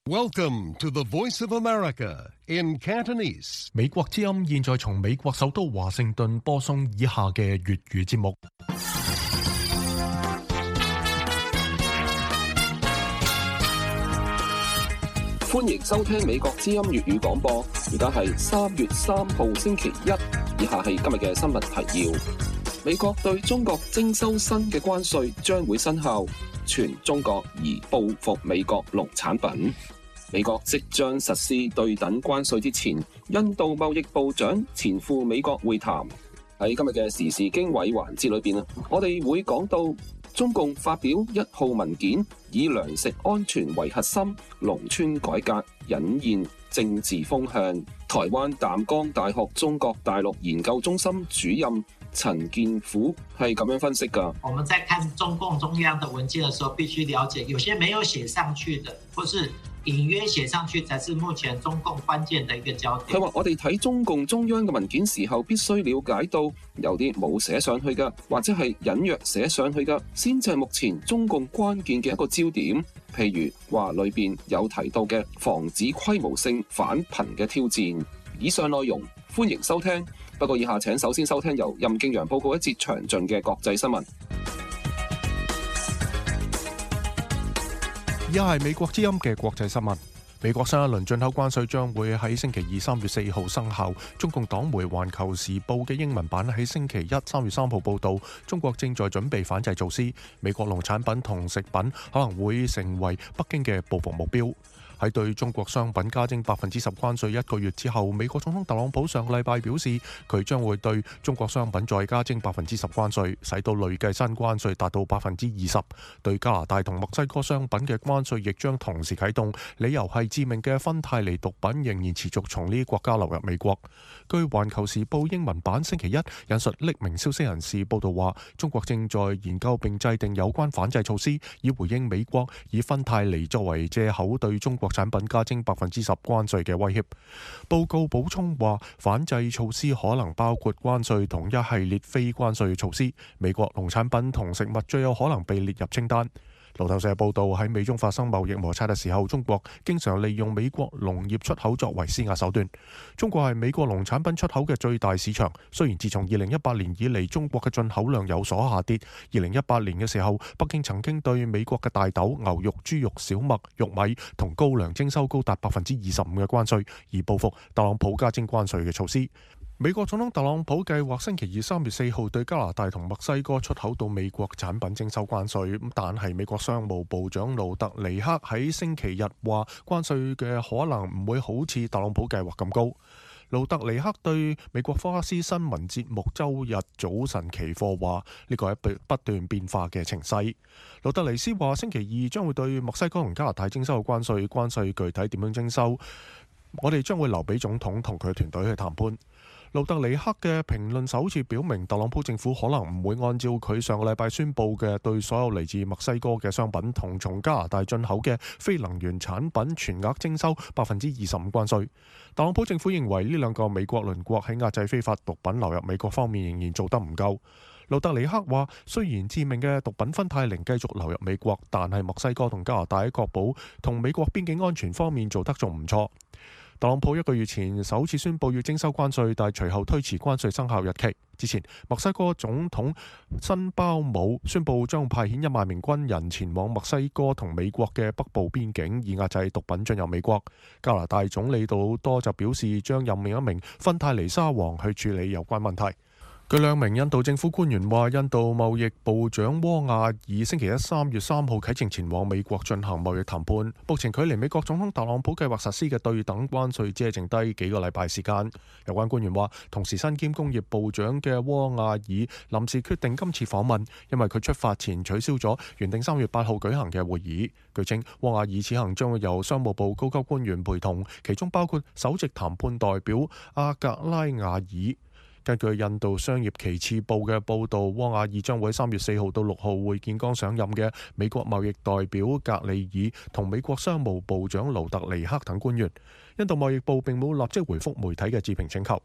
Welcome to the Voice of America in Cantonese. 美國之音現在從美國首都華盛頓播送以下嘅粵語節目。 歡迎收聽美國之音粵語廣播，而家係3月3號星期一，以下係今日嘅新聞提要。美國對中國徵收新嘅關稅將會生效，全中國宜報復美國農產品。美國即將實施對等關稅之前，印度貿易部長前赴美國會談。喺今日嘅時事經緯環節裏邊，我哋會講到中共發表1號文件，以糧食安全為核心，農村改革隱現政治風向。台灣淡江大學中國大陸研究中心主任陳建甫係咁樣分析㗎。 我們在看中共中央的文件的時候，必須了解，有些沒有寫上去的，或是隱約寫上去，才是目前中共關鍵的一個焦點。佢話：我哋睇中共中央嘅文件時候，必須了解到有啲冇寫上去嘅，或者係隱約寫上去嘅，先至係目前中共關鍵嘅一個焦點。譬如話裏邊有提到嘅防止規模性反貧嘅挑戰。以上內容歡迎收聽。不過以下請首先收聽由任敬陽報告一節詳盡嘅國際新聞。 以下係美國之音嘅國際新聞。美國新一輪進口關稅將會喺星期二3月4號生效。中共黨媒《環球時報》嘅英文版喺星期一3月3號報導，中國正在準備反制措施，美國農產品同食品可能會成為北京嘅報復目標。喺對中國商品加徵10%關稅1個月之後，美國總統特朗普上個禮拜表示，佢將會對中國商品再加徵10%關稅，使到累計新關稅達到20%。對加拿大同墨西哥商品嘅關稅亦將同時啟動，理由係致命嘅芬太尼毒品仍然持續從呢啲國家流入美國。據《環球時報》英文版星期一引述匿名消息人士報道話，中國正在研究並制定有關反制措施，以回應美國以芬太尼作為藉口對中國產品加徵10%關稅嘅威脅。報告補充話，反制措施可能包括關稅同一系列非關稅措施。美國農產品同食物最有可能被列入清單。路透社報道，喺美中發生貿易摩擦嘅時候，中國經常利用美國農業出口作為施壓手段。中國係美國農產品出口嘅最大市場。雖然自從2018年以嚟，中國嘅進口量有所下跌。2018年嘅時候，北京曾經對美國嘅大豆、牛肉、豬肉、小麥、玉米同高粱徵收高達25%嘅關稅，以報復特朗普加徵關稅嘅措施。美國總統特朗普計劃星期二3月4號對加拿大同墨西哥出口到美國產品徵收關稅，但係美國商務部長盧特尼克喺星期日話，關稅嘅可能唔會好似特朗普計劃咁高。盧特尼克對美國福克斯新聞節目周日早晨期貨話，呢個係不斷變化嘅情勢。盧特尼斯話，星期二將會對墨西哥同加拿大徵收嘅關稅具體點樣徵收，我哋將會留俾總統同佢團隊去談判。盧特尼克嘅評論首次表明，特朗普政府可能唔會按照佢上個禮拜宣佈嘅對所有嚟自墨西哥嘅商品同從加拿大進口嘅非能源產品全額徵收25%關稅。特朗普政府認為呢兩個美國鄰國喺壓制非法毒品流入美國方面仍然做得唔夠。盧特尼克話，雖然致命嘅毒品芬太寧繼續流入美國，但係墨西哥同加拿大喺確保同美國邊境安全方面做得仲唔錯。特朗普1個月前首次宣佈要徵收關稅，但隨後推遲關稅生效日期。之前，墨西哥總統辛鮑姆宣佈將派遣1萬名軍人前往墨西哥同美國嘅北部邊境，以壓制毒品進入美國。加拿大總理杜魯多就表示將任命一名芬太尼沙皇去處理有關問題。據2名印度政府官員話，印度貿易部長汪亞爾星期一3月3號啟程前往美國進行貿易談判。目前距離美國總統特朗普計劃實施嘅對等關稅只係剩低幾個禮拜時間。有關官員話，同時身兼工業部長嘅汪亞爾臨時決定今次訪問，因為佢出發前取消咗原定3月8號舉行嘅會議。據稱，汪亞爾此行將會由商務部高級官員陪同，其中包括首席談判代表阿格拉亞爾。根據印度商業旗幟報嘅報導，汪亞爾將會喺3月4號到6號會見剛上任嘅美國貿易代表格利爾同美國商務部長盧特尼克等官員。印度貿易部並冇立即回覆媒體嘅置評請求。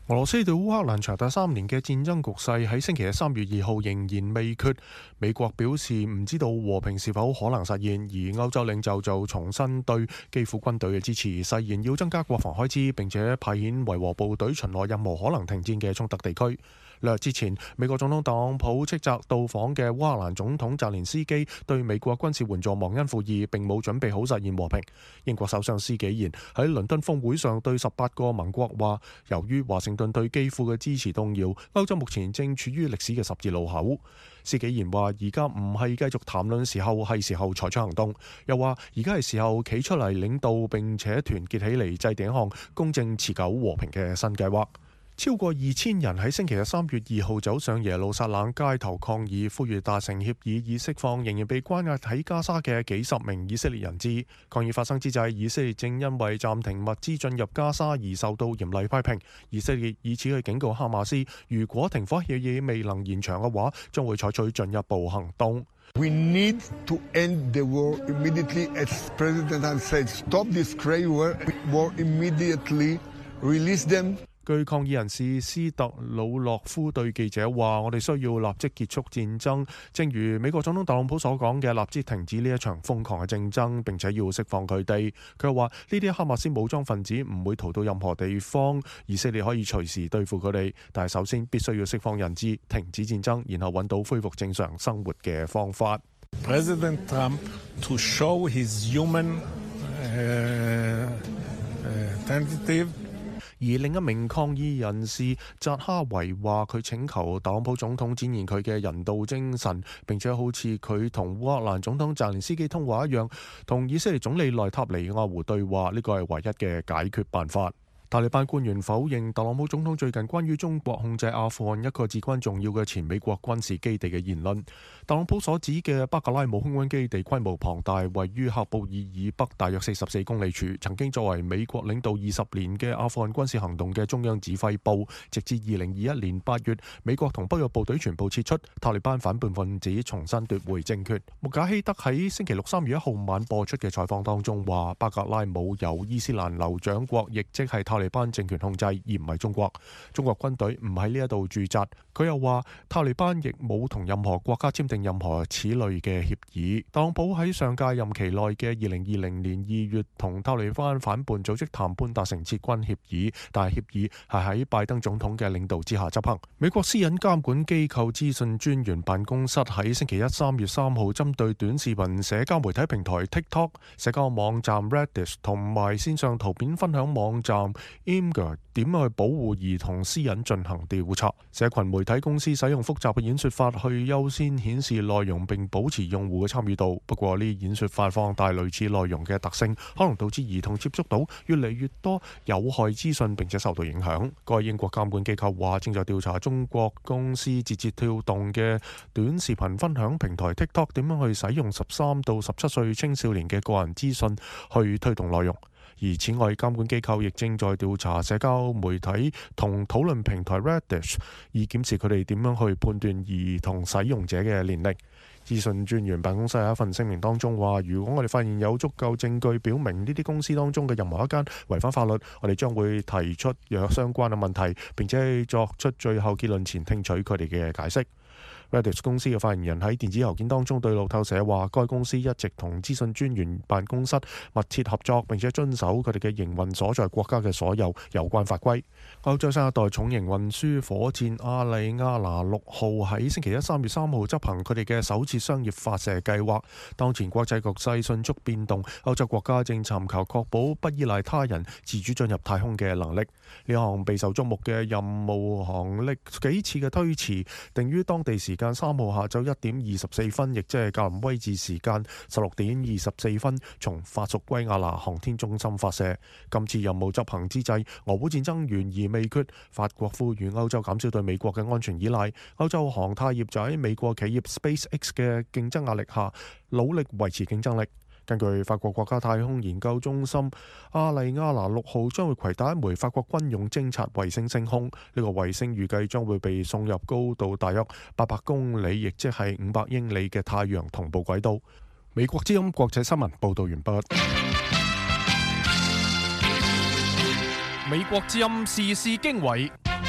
俄羅斯對烏克蘭長達3年嘅戰爭局勢喺星期日3月2號仍然未決。美國表示唔知道和平是否可能實現，而歐洲領袖就重申對基輔軍隊嘅支持，誓言要增加國防開支，並且派遣維和部隊巡邏任何可能停戰嘅衝突地區。兩日之前，美國總統特朗普斥責到訪嘅烏克蘭總統澤連斯基對美國軍事援助忘恩負義，並冇準備好實現和平。英國首相施紀賢喺倫敦峰會上對18個盟國話，由於華盛頓對基輔嘅支持動搖，歐洲目前正處於歷史嘅十字路口。施紀賢話：而家唔係繼續談論時候，係時候採取行動。又話而家係時候企出嚟領導並且團結起嚟，制定一項公正持久和平嘅新計劃。超過2000人喺星期日3月2號走上耶路撒冷街頭抗議，呼籲達成協議以釋放仍然被關押喺加沙嘅幾十名以色列人質。抗議發生之際，以色列正因為暫停物資進入加沙而受到嚴厲批評。以色列以此去警告哈馬斯，如果停火協議未能延長嘅話，將會採取進一步行動。 We need to end the war immediately, as President Assad said. Stop this cruel war immediately. Release them. 據抗議人士斯特魯洛夫對記者話：我哋需要立即結束戰爭，正如美國總統特朗普所講嘅，立即停止呢一場瘋狂嘅競爭，並且要釋放佢哋。佢又話：呢啲哈馬斯武裝分子唔會逃到任何地方，以色列可以隨時對付佢哋，但係首先必須要釋放人質，停止戰爭，然後揾到恢復正常生活嘅方法。 President Trump to show his human tentative。 而另一名抗議人士扎哈維話：佢請求特朗普總統展現佢嘅人道精神，並且好似佢同烏克蘭總統澤連斯基通話一樣，同以色列總理內塔尼亞胡對話，呢個係唯一嘅解決辦法。塔利班官員否認特朗普總統最近關於中國控制阿富汗一個至關重要嘅前美國軍事基地嘅言論。特朗普所指嘅巴格拉姆空軍基地規模龐大，位於喀布爾以北大約44公里處，曾經作為美國領導20年嘅阿富汗軍事行動嘅中央指揮部。直至2021年8月，美國同北約部隊全部撤出，塔利班反叛分子重新奪回政權。穆賈希德喺星期六3月1號晚播出嘅採訪當中話：巴格拉姆由伊斯蘭酋長國，亦即係塔利班政權控制，而唔係中國。中國軍隊唔喺呢一度駐紮。佢又話塔利班亦冇同任何國家簽訂任何此類嘅協議。特朗普喺上屆任期內嘅2020年2月同塔利班反叛組織談判達成撤軍協議，但係協議係喺拜登總統嘅領導之下執行。美國私隱監管機構資訊專員辦公室喺星期一3月3號針對短視頻社交媒體平台 TikTok、社交網站 Reddit 同埋線上圖片分享網站 Imgur 點去保護兒童私隱進行調查。社群媒體公司使用複雜嘅演說法去優先顯示內容並保持用戶嘅參與度。不過呢啲演說法放大類似內容嘅特性，可能導致兒童接觸到越嚟越多有害資訊並且受到影響。該英國監管機構話正在調查中國公司字節跳動嘅短視頻分享平台 TikTok 點樣去使用13到17歲青少年嘅個人資訊去推動內容。而此外，監管機構亦正在調查社交媒體同討論平台 Reddit， 以檢視佢哋點樣去判斷兒童使用者嘅年齡。資訊專員辦公室喺一份聲明當中話：如果我哋發現有足夠證據表明呢啲公司當中嘅任何一間違反法律，我哋將會提出若相關嘅問題，並且作出最後結論前聽取佢哋嘅解釋。Reddit 公司嘅發言人喺電子郵件當中對路透社話：該公司一直同資訊專員辦公室密切合作，並且遵守佢哋嘅營運所在國家嘅所有有關法規。歐洲新一代重型運輸火箭阿里亞拿6號喺星期一3月3號執行佢哋嘅首次商業發射計劃。當前國際局勢迅速變動，歐洲國家正尋求確保不依賴他人自主進入太空嘅能力。呢項備受矚目嘅任務航歷幾次嘅推遲，定於當地時間3號下晝1點24分，亦即係格林威治時間16點24分，從法屬圭亞那航天中心發射。今次任務執行之際，俄烏戰爭懸而未決，法國呼籲歐洲減少對美國嘅安全依賴。歐洲航太業就喺美國企業 SpaceX 嘅競爭壓力下，努力維持競爭力。根據法國國家太空研究中心，阿里亞拿6號將會攜帶一枚法國軍用偵察衛星升空。呢個衛星預計將會被送入高度大約800公里，亦即係500英里嘅太陽同步軌道。美國之音國際新聞報導完畢。 美國之音時事經緯。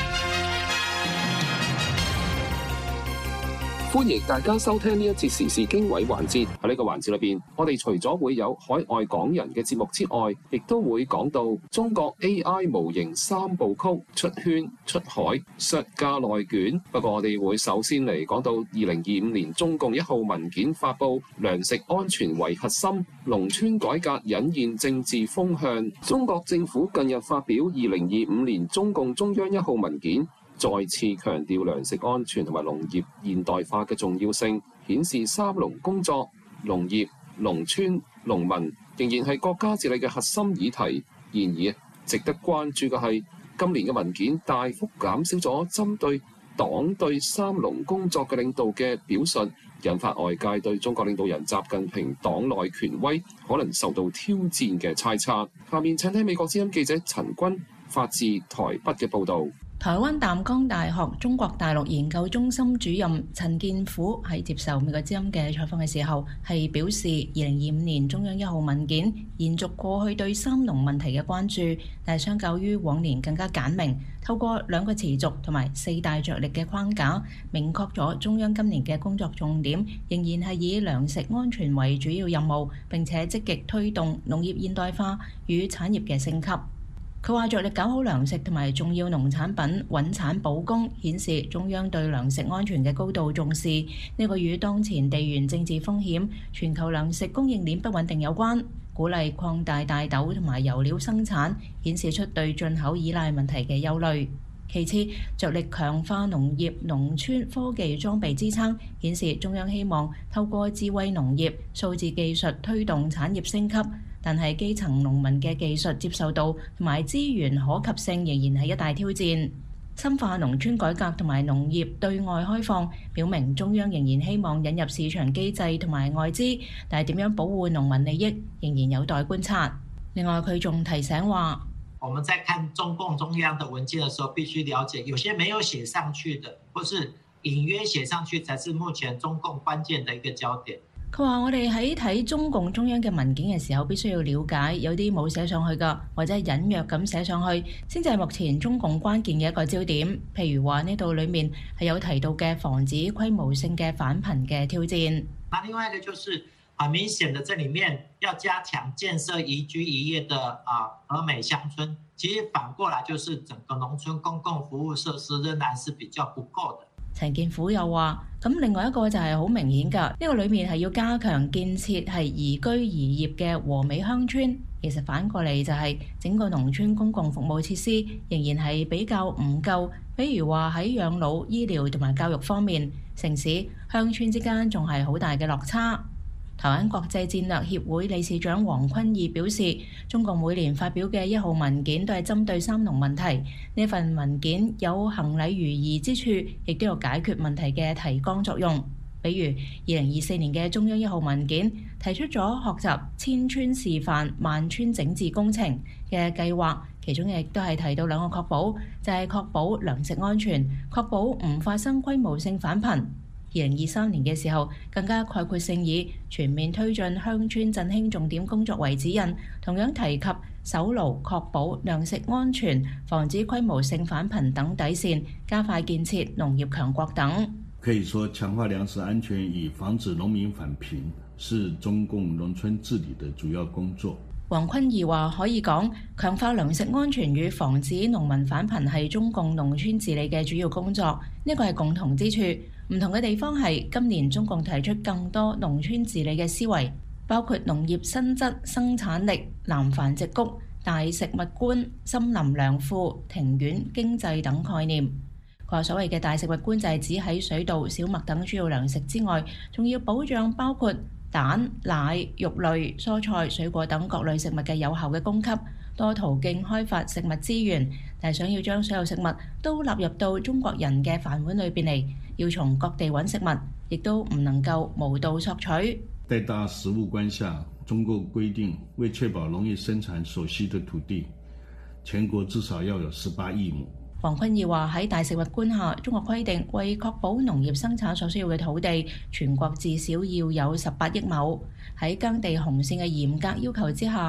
歡迎大家收聽呢一節時事經緯環節。喺呢個環節裏邊，我哋除咗會有海外港人嘅節目之外，亦都會講到中國 AI 模型三部曲：出圈、出海、削價內卷。不過我哋會首先嚟講到2025年中共1號文件發布，糧食安全為核心，農村改革隱現政治風向。中國政府近日發表2025年中共中央1號文件，再次強調糧食安全同埋農業現代化嘅重要性，顯示三農工作、農業、農村、農民仍然係國家治理嘅核心議題。然而，值得關注嘅係今年嘅文件大幅減少咗針對黨對三農工作嘅領導嘅表述，引發外界對中國領導人習近平黨內權威可能受到挑戰嘅猜測。下面請聽美國之音記者陳君發自台北嘅報導。 台灣淡江大學中國大陸研究中心主任陳建甫喺接受美國之音嘅採訪嘅時候，係表示2025年中央1號文件延續過去對三農問題嘅關注，但係相較於往年更加簡明，透過2個持續同埋4大着力嘅框架，明確咗中央今年嘅工作重點，仍然係以糧食安全為主要任務，並且積極推動農業現代化與產業嘅升級。佢話着力搞好糧食同埋重要農產品穩產保供，顯示中央對糧食安全嘅高度重視。呢個與當前地緣政治風險、全球糧食供應鏈不穩定有關。鼓勵擴大大豆同埋油料生產，顯示出對進口依賴問題嘅憂慮。其次，着力強化農業、農村科技裝備支撐，顯示中央希望透過智慧農業、數字技術推動產業升級。但係基層農民嘅技術接受度同埋資源可及性仍然係一大挑戰。深化農村改革同埋農業對外開放，表明中央仍然希望引入市場機制同埋外資，但係點樣保護農民利益仍然有待觀察。另外，佢仲提醒話， 我們在看中共中央的文件的時候，必須了解有些沒有寫上去的，或是隱約寫上去，才是目前中共關鍵的一個焦點。 佢話：我哋喺睇中共中央嘅文件嘅時候，必須要了解有啲冇寫上去㗎，或者隱約咁寫上去，先至係目前中共關鍵嘅一個焦點。譬如話呢度裡面係有提到嘅防止規模性嘅反貧嘅挑戰。 另外一個就是很明顯的，這裡面要加強建設宜居宜業的和美鄉村，其實反過來就是整個農村公共服務設施仍然是比較不夠的。 陳建甫又話：咁另外一個就係好明顯㗎，呢個裏面係要加強建設係宜居宜業嘅和美鄉村。其實反過嚟就係整個農村公共服務設施仍然係比較唔夠，比如話喺養老、醫療同埋教育方面，城市鄉村之間仲係好大嘅落差。台灣國際戰略協會理事長黃坤義表示，中國每年發表嘅1號文件都係針對三農問題，呢份文件有行禮如儀之處，亦都有解決問題嘅提綱作用。比如2024年嘅中央1號文件提出咗學習千村示範萬村整治工程嘅計劃，其中亦都係提到2個確保，就係確保糧食安全，確保唔發生規模性反貧。2023年嘅時候，更加概括性以全面推進鄉村振興重點工作為指引，同樣提及守牢確保糧食安全、防止規模性反貧等底線，加快建設農業強國等。 可以說，強化糧食安全與防止農民返貧是中共農村治理的主要工作。 黃坤義話：可以講，強化糧食安全與防止農民返貧係中共農村治理嘅主要工作，呢個係共同之處。唔同嘅地方係今年中共提出更多農村治理嘅思維，包括農業新質、生產力、南繁殖谷、大食物觀、森林糧庫、庭院經濟等概念。佢話所謂嘅大食物觀就係指喺水稻、小麥等主要糧食之外，仲要保障包括蛋、奶、肉類、蔬菜、水果等各類食物嘅有效嘅供給，多途徑開發食物資源。但係想要將所有食物都納入到中國人嘅飯碗裏邊嚟，要從各地揾食物，亦都唔能夠無道索取。 在大食物觀下，中國規定為確保農業生產所需的土地，全國至少要有18億畝。 黃坤義話喺大食物觀下，中國規定為確保農業生產所需要嘅土地，全國至少要有18億畝。喺耕地紅線嘅嚴格要求之下，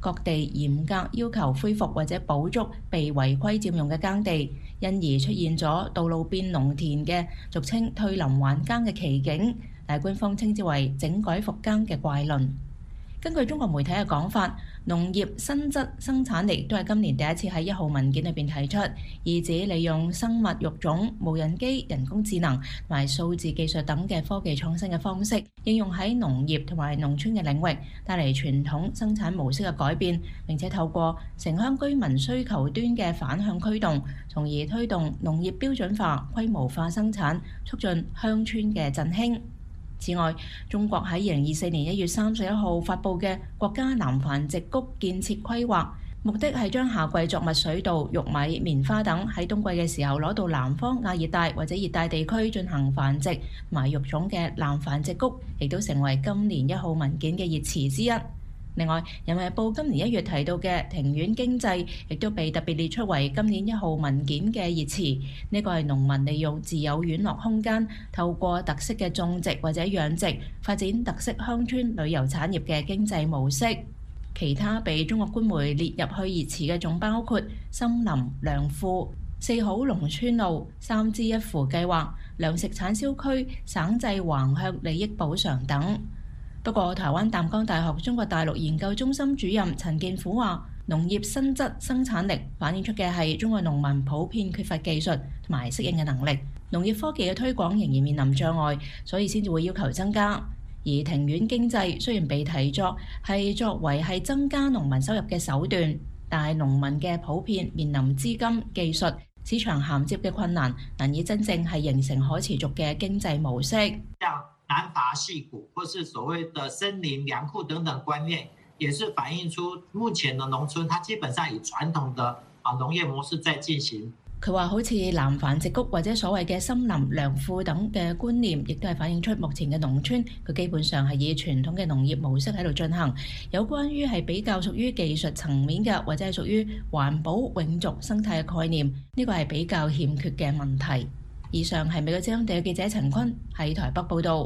各地嚴格要求恢復或者補足被違規佔用嘅耕地，因而出現咗道路變農田嘅俗稱退林還耕嘅奇景，但官方稱之為整改復耕嘅怪論。根據中國媒體嘅講法，農業新質生產力都係今年第一次喺1號文件裏邊提出，意指利用生物育種、無人機、人工智能同埋數字技術等嘅科技創新嘅方式，應用喺農業同埋農村嘅領域，帶嚟傳統生產模式嘅改變，並且透過城鄉居民需求端嘅反向驅動，從而推動農業標準化、規模化生產，促進鄉村嘅振興。此外，中國喺2024年1月31號發布嘅國家南繁殖谷建設規劃，目的係將夏季作物水稻、玉米、棉花等喺冬季嘅時候攞到南方亞熱帶或者熱帶地區進行繁殖同埋育種嘅南繁殖谷，亦都成為今年1號文件嘅熱詞之一。另外，《人民日報》今年1月提到嘅庭院經濟，亦都被特別列出為今年1號文件嘅熱詞。呢個係農民利用自有院落空間，透過特色嘅種植或者養殖，發展特色鄉村旅遊產業嘅經濟模式。其他被中國官媒列入去熱詞嘅，仲包括森林、糧庫、4好農村路、3支1扶計劃、糧食產銷區、省際橫向利益補償等。不過，台灣淡江大學中國大陸研究中心主任陳建虎話，農業新質生產力反映出嘅係中國農民普遍缺乏技術同埋適應嘅能力，農業科技嘅推廣仍然面臨障礙，所以先至會要求增加。而庭院經濟雖然被提作為係增加農民收入嘅手段，但係農民嘅普遍面臨資金、技術、市場銜接嘅困難，難以真正係形成可持續嘅經濟模式。 南法系谷或是所謂的森林糧庫等等觀念，也是反映出目前的農村，它基本上以傳統的農業模式在進行。 佢話好似南繁殖谷或者所謂嘅森林糧庫等嘅觀念，亦都係反映出目前嘅農村，佢基本上係以傳統嘅農業模式喺度進行。有關於係比較屬於技術層面嘅，或者係屬於環保永續生態嘅概念，呢個係比較欠缺嘅問題。以上係美國之音地嘅記者陳坤喺台北報導。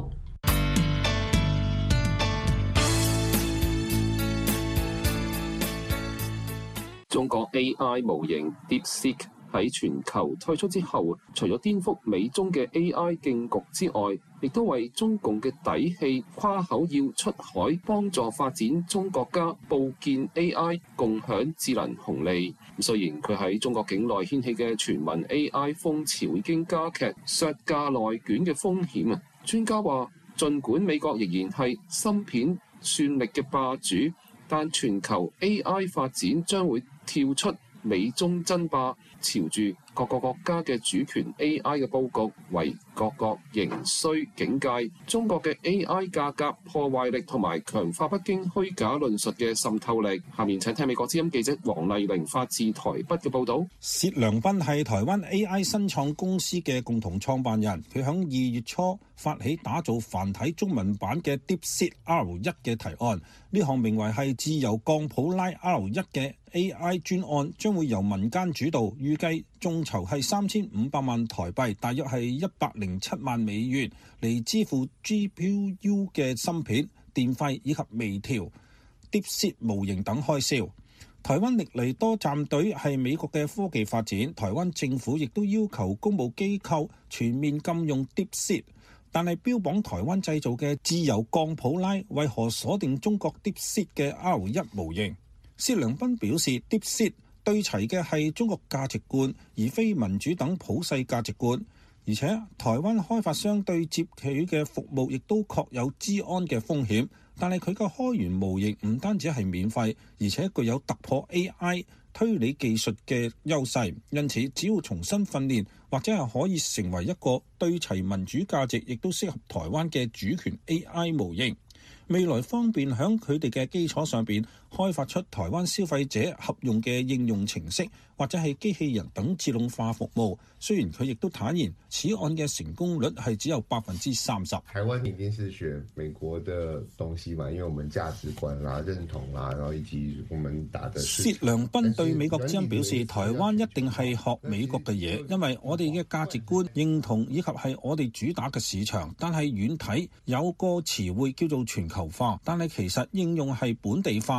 中國 AI 模型 DeepSeek 喺全球推出之後，除咗顛覆美中嘅 AI 競局之外，亦都為中共嘅底氣誇口要出海幫助發展中國家佈建 AI 共享智能紅利。雖然佢喺中國境內掀起嘅全民 AI 風潮已經加劇削價內卷嘅風險啊，專家話，儘管美國仍然係芯片算力嘅霸主，但全球 AI 發展將會跳出美中爭霸，朝住各個國家嘅主權 AI 嘅佈局為各國仍需警戒。中國嘅 AI 價格破壞力同埋強化北京虛假論述嘅滲透力。下面請聽美國之音記者黃麗玲發自台北嘅報導。 薛良斌係台灣 AI 新創公司嘅共同創辦人，佢響2月初發起打造繁體中文版嘅 DeepSeek R1 嘅提案。呢項名為係自由鋼普拉 R1 嘅 AI 專案將會由民間主導，預計眾籌係3500萬台幣，大約係107萬美元，嚟支付 GPU 嘅芯片、電費以及微調、DeepSeek 模型等開銷。台灣歷嚟多站隊係美國嘅科技發展，台灣政府亦都要求公務機構全面禁用 DeepSeek， 但係標榜台灣製造嘅自由鋼普拉為何鎖定中國 DeepSeek 嘅 R1 模型？薛良斌表示 DeepSeek 對齊嘅係中國價值觀，而非民主等普世價值觀，而且台灣開發商對接佢嘅服務亦都確有資安嘅風險，但係佢嘅開源模型唔單止係免費，而且具有突破 AI 推理技術嘅優勢，因此只要重新訓練，或者係可以成為一個對齊民主價值亦都適合台灣嘅主權 AI 模型。未來方便喺佢哋嘅基礎上邊開發出台灣消費者合用嘅應用程式，或者係機器人等自動化服務。雖然佢亦都坦言，此案嘅成功率係只有30%。 台灣一定是選美國的東西嘛，因為我們價值觀啦、認同啦，然後以及我們打的。 薛良斌對美國之音表示，台灣一定係學美國嘅嘢，因為我哋嘅價值觀認同以及係我哋主打嘅市場。但係遠睇有個詞彙叫做全球化，但係其實應用係本地化。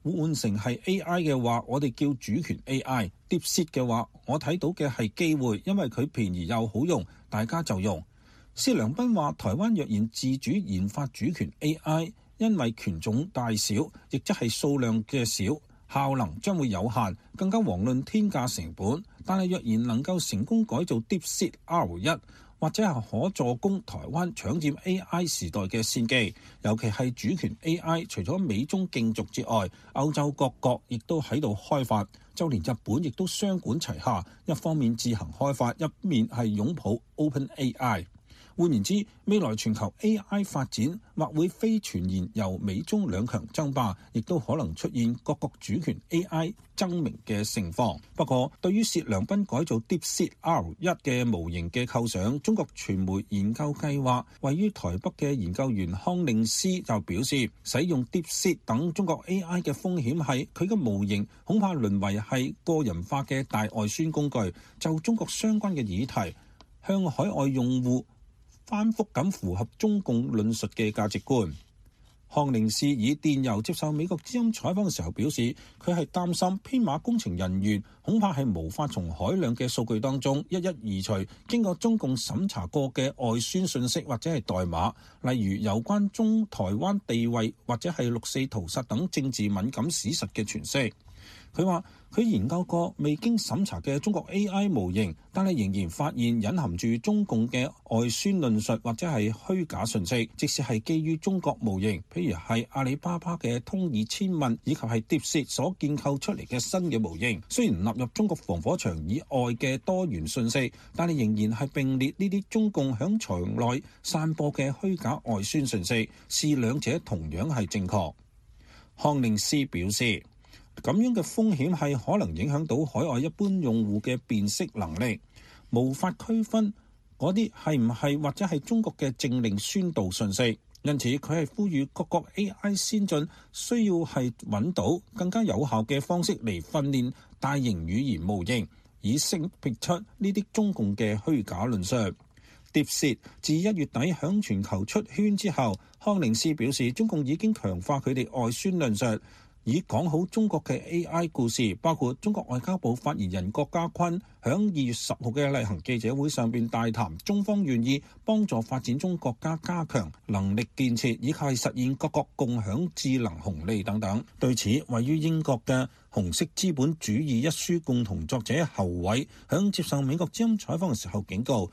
換成係 AI 嘅話，我哋叫主權 AI。DeepSeek 嘅話，我睇到嘅係機會，因為佢便宜又好用，大家就用。薛良斌話：台灣若然自主研發主權 AI，因為權種大小，亦即係數量嘅少，效能將會有限，更加遑論天價成本。但係若然能夠成功改造 DeepSeek R1，或者係可助攻台灣搶佔 AI 時代嘅先機，尤其係主權 AI，除咗美中競逐之外，歐洲各國亦都喺度開發，就連日本亦都雙管齊下，一方面自行開發，一面係擁抱 OpenAI。換言之，未來全球 AI 發展或會非全然由美中兩強爭霸，亦都可能出現各國主權 AI 爭鳴嘅情況。不過，對於薛良斌改造 DeepSeek R1 嘅模型嘅構想，中國傳媒研究計劃位於台北嘅研究員康令斯就表示，使用 DeepSeek 等中國 AI 嘅風險係佢嘅模型恐怕淪為係個人化嘅大外宣工具，就中國相關嘅議題向海外用戶反覆咁符合中共論述嘅價值觀。康寧士以電郵接受美國之音採訪嘅時候表示，佢係擔心編碼工程人員恐怕係無法從海量嘅數據當中一一移除經過中共審查過嘅外宣信息或者係代碼，例如有關中台灣地位或者係六四屠殺等政治敏感史實嘅詮釋。佢話：佢研究過未經審查嘅中國 AI 模型，但係仍然發現隱含住中共嘅外宣論述或者係虛假信息，即使係基於中國模型，譬如係阿里巴巴嘅通義千問以及係 DeepSeek 所建構出嚟嘅新嘅模型，雖然納入中國防火牆以外嘅多元信息，但係仍然係並列呢啲中共響牆內散播嘅虛假外宣信息，視兩者同樣係正確。康寧斯表示，咁樣嘅風險係可能影響到海外一般用戶嘅辨識能力，無法區分嗰啲係唔係或者係中國嘅政令宣導信息。因此佢係呼籲各國 AI 先進需要係揾到更加有效嘅方式嚟訓練大型語言模型，以識別出呢啲中共嘅虛假論述。DeepSeek 自1月底響全球出圈之後，康寧斯表示，中共已經強化佢哋外宣論述，以講好中國嘅 AI 故事，包括中國外交部發言人郭家坤響2月10號嘅例行記者會上邊大談，中方願意幫助發展中國家加強能力建設，以及係實現各國共享智能紅利等等。對此，位於英國嘅紅色資本主義一書共同作者侯偉響接受美國之音採訪嘅時候警告，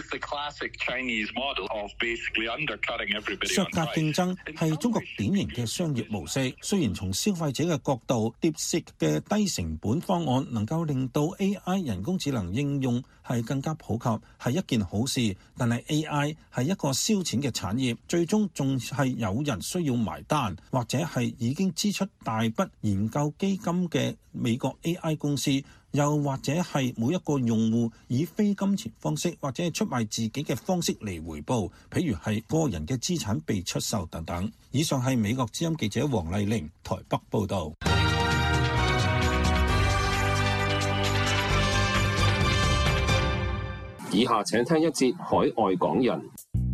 削價競爭係中國典型嘅商業模式。雖然從消費者嘅角度 ，DeepSeek 嘅低成本方案能夠令到 AI 人工智能應用係更加普及，係一件好事。但係 AI 係一個燒錢嘅產業，最終仲係有人需要埋單，或者係已經支出大筆研究基金嘅美國 AI 公司，又或者係每一個用戶以非金錢方式或者係出賣自己嘅方式嚟回報，譬如係個人嘅資產被出售等等。以上係美國之音記者黃麗玲台北報導。 以下請聽一節海外港人。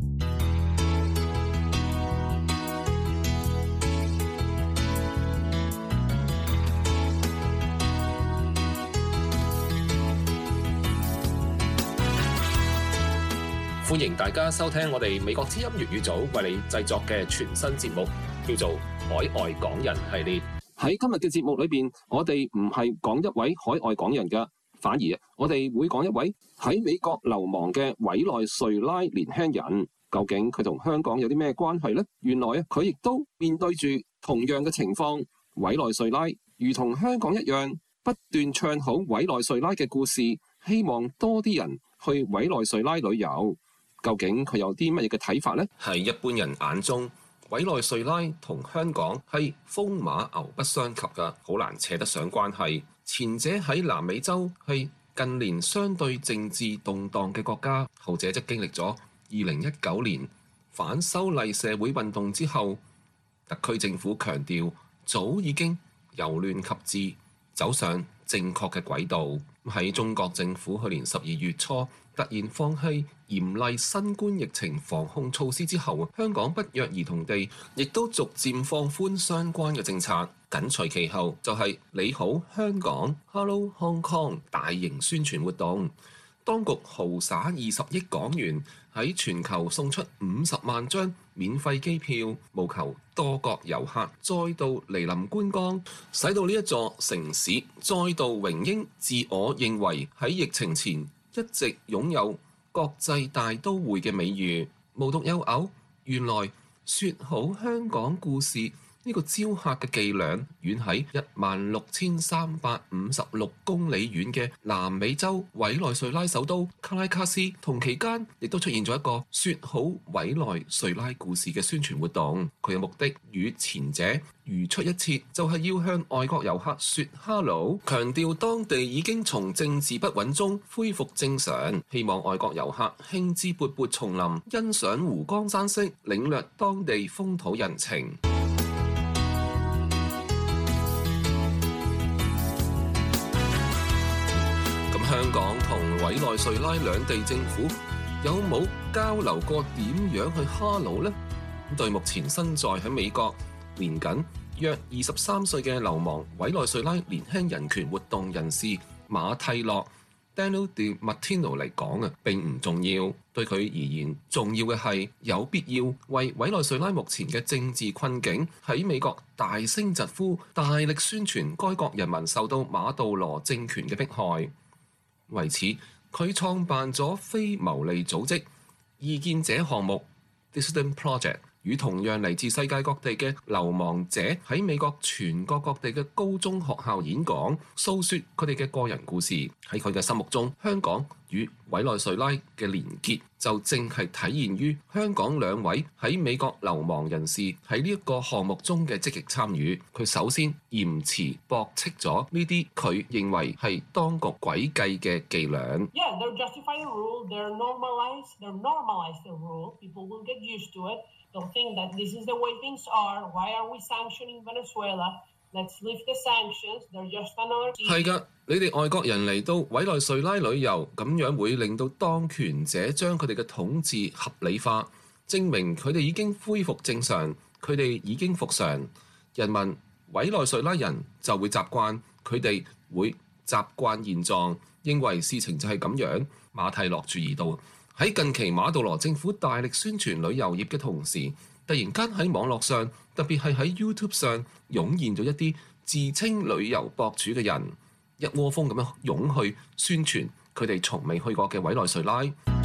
歡迎大家收聽我哋美國之音粵語組為你製作嘅全新節目，叫做海外港人系列。喺今日嘅節目裏邊，我哋唔係講一位海外港人㗎，反而我哋會講一位喺美國流亡嘅委內瑞拉年輕人。究竟佢同香港有啲咩關係呢？原來佢亦都面對住同樣嘅情況。委內瑞拉如同香港一樣，不斷唱好委內瑞拉嘅故事，希望多啲人去委內瑞拉旅遊。究竟佢有啲乜嘢嘅睇法呢？喺一般人眼中，委內瑞拉同香港係風馬牛不相及㗎，好難扯得上關係。前者喺南美洲係近年相對政治動盪嘅國家，後者則經歷咗2019年反修例社會運動之後，特區政府強調早已經由亂及治，走上正確嘅軌道。 喺中國政府去年12月初突然放棄嚴厲新冠疫情防控措施之後，香港不約而同地亦都逐漸放寬相關嘅政策。緊隨其後就係你好香港 Hello Hong Kong 大型宣傳活動，當局豪灑20億港元喺全球送出50萬張免費機票，務求多國遊客再度嚟臨觀光，使到呢一座城市再度榮膺自我認為喺疫情前一直擁有國際大都會嘅美譽。無獨有偶，原來説好香港故事呢個招客嘅伎倆，遠喺16356公里遠嘅南美洲委內瑞拉首都卡拉卡斯，同期間亦都出現咗一個説好委內瑞拉故事嘅宣傳活動。佢嘅目的與前者如出一轍，就係要向外國遊客説 hello， 強調當地已經從政治不穩中恢復正常，希望外國遊客興致勃勃重臨，欣賞湖光山色，領略當地風土人情。香港同委內瑞拉兩地政府有冇交流過點樣去哈佬呢？對目前身在喺美國年僅約23歲嘅流亡委內瑞拉年輕人權活動人士馬蒂諾 Daniel De Martino 嚟講並唔重要。對佢而言，重要嘅係有必要為委內瑞拉目前嘅政治困境喺美國大聲疾呼，大力宣傳該國人民受到馬杜羅政權嘅迫害。為此，佢創辦咗非牟利組織異見者項目 Dissident Project， 與同樣嚟自世界各地嘅流亡者喺美國全國各地嘅高中學校演講，訴說佢哋嘅個人故事。喺佢嘅心目中，香港與委內瑞拉嘅連結就正係體現於香港兩位喺美國流亡人士喺呢一個項目中嘅積極參與。佢首先嚴詞駁斥咗呢啲佢認為係當局詭計嘅伎倆。 Yeah, they're justifying the rule. They're normalize the rule. People will get used to it. They'll think that this is the way things are. Why are we sanctioning Venezuela?Let's lift the sanctions. They're just another. 係㗎，你哋外國人嚟到委內瑞拉旅遊，咁樣會令到當權者將佢哋嘅統治合理化，證明佢哋已經恢復正常，佢哋已經復常。人民委內瑞拉人就會習慣，佢哋會習慣現狀，認為事情就係咁樣。馬蒂諾注意到喺近期馬杜羅政府大力宣傳旅遊業嘅同時，突然間喺網絡上，特別係喺 YouTube 上湧現咗一啲自稱旅遊博主嘅人，一窩蜂咁樣湧去宣傳佢哋從未去過嘅委內瑞拉。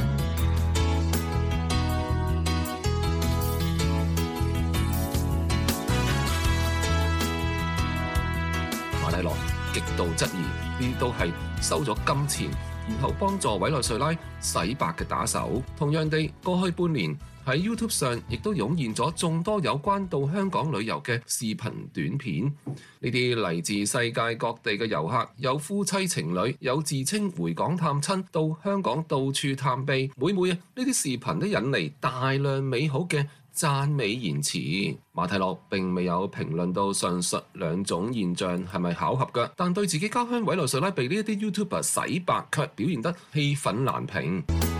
馬蒂諾極度質疑呢啲都係收咗金錢，然後幫助委內瑞拉洗白嘅打手。同樣地，過去半年喺 YouTube 上亦都湧現咗眾多有關到香港旅遊嘅視頻短片。呢啲嚟自世界各地嘅遊客，有夫妻情侶，有自稱回港探親，到香港到處探秘。每呢啲視頻都引嚟大量美好嘅讚美言辭。馬蒂諾並未有評論到上述兩種現象係咪巧合嘅，但對自己家鄉委內瑞拉被呢一啲 YouTuber 洗白卻表現得氣憤難平。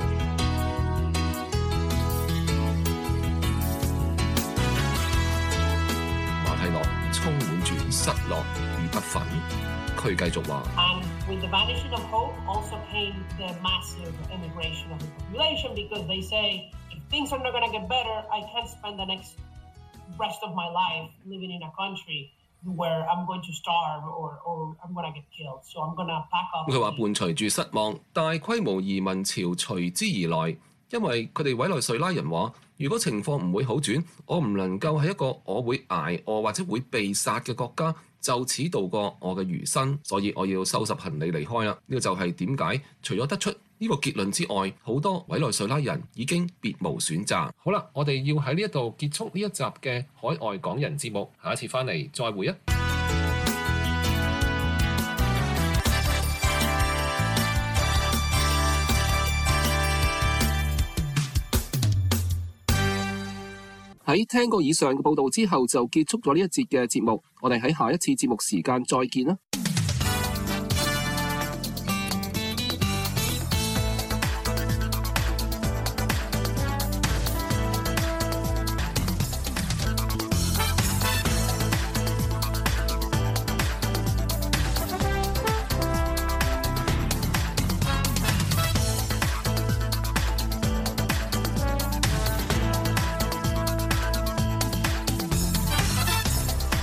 馬蒂諾充滿住失落與不忿，佢繼續話 ：With the vanishing of hope, also came the massive immigration of the population because they say if things are not going to get better, I can't spend the next rest of my life living in a country where I'm going to starve or I'm going to get killed. So I'm going to pack up. 佢話伴隨住失望，大規模移民潮隨之而來，因為佢哋委內瑞拉人話：如果情況唔會好轉，我唔能夠喺一個我會捱餓或者會被殺嘅國家就此度過我嘅餘生，所以我要收拾行李離開啦。呢個就係點解除咗得出呢個結論之外，好多委內瑞拉人已經別無選擇。好啦，我哋要喺呢一度結束呢一集嘅海外港人節目，下一次翻嚟再會啊！喺聽過以上嘅報導之後，就結束咗呢一節嘅節目。我哋喺下一次節目時間再見啦。